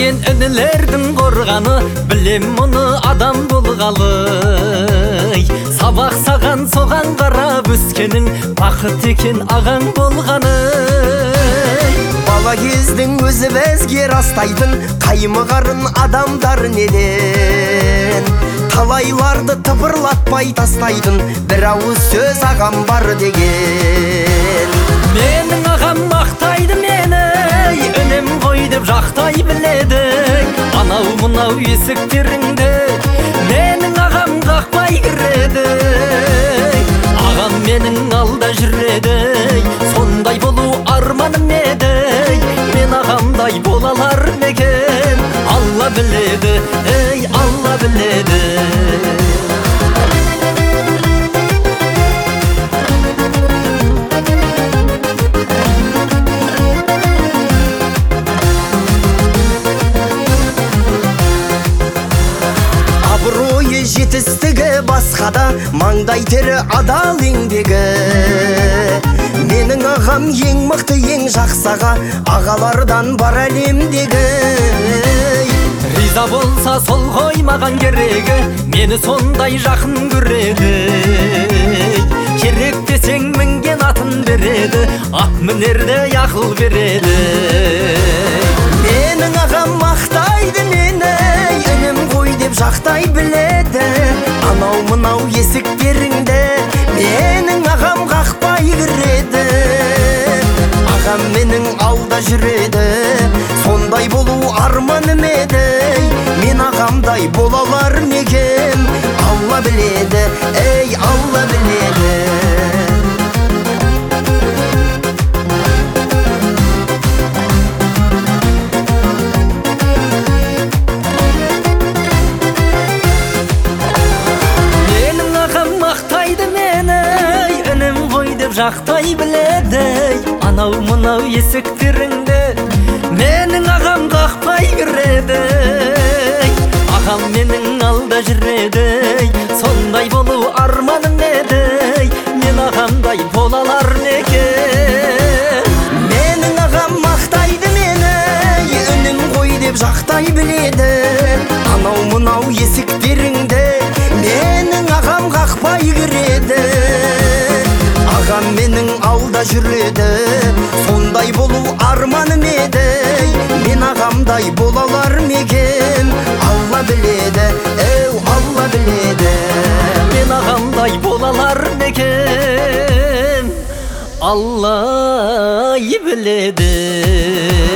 Мен інілердің қорғаны, білем мұны адам болғалы. Сабақ саған соған қарап өскенің, бақыт екен ағаң болғаны. Бала кездің өзі бізге растайтын қаймығарын адамдар неден? Талайларды тыпырлатпай тастайтын бір ауыз сөз ағам бар деген. Менің ағам мақтайды мені, үнем ғой деп жақтай біледі. Анау мұнау есіктеріңді менің ағам қақпай кіреді. Ағам менің алда жүреді, сондай болу арманым еді. Мен ағамдай болалар некен, Алла біледі, ей Алла біледі. Абыройы жетістігі басқада, маңдай тері адал еңбегі. Менің ағам ең мықты, ең жақсаға, ағалардан бар әлемдегі. Риза болса сол ғой маған керегі, мені сондай жақын көреді. Керек десең мінген атын береді, ат мінерде ақыл береді. Менің ағам мақтайды мені, інім ғой деп жақтай біледі. Анау мынау есіктеріңді менің ағам қақпай кіреді. Ағам менің алда жүреді, сондай болу арманым еді. Мен ағамдай болалар некен, Алла біледі, ей Алла біледі. Жақтай біледі, анау мұнау есіктеріңді менің ағам қақпай кіреді. Ағам менің алда жүреді, сондай болу арманым еді. Мен ағамдай болалар некен. Менің ағам мақтайды мені, үнім ғой деп жақтай біледі. Анау мұнау есіктеріңді менің ағам қақпай кіреді. Ағам менің алда жүреді, сондай болу арманым еді. Мен ағамдай болалар мекен, Алла біледі, әу Алла біледі. Мен ағамдай болалар мекен, Алла біледі.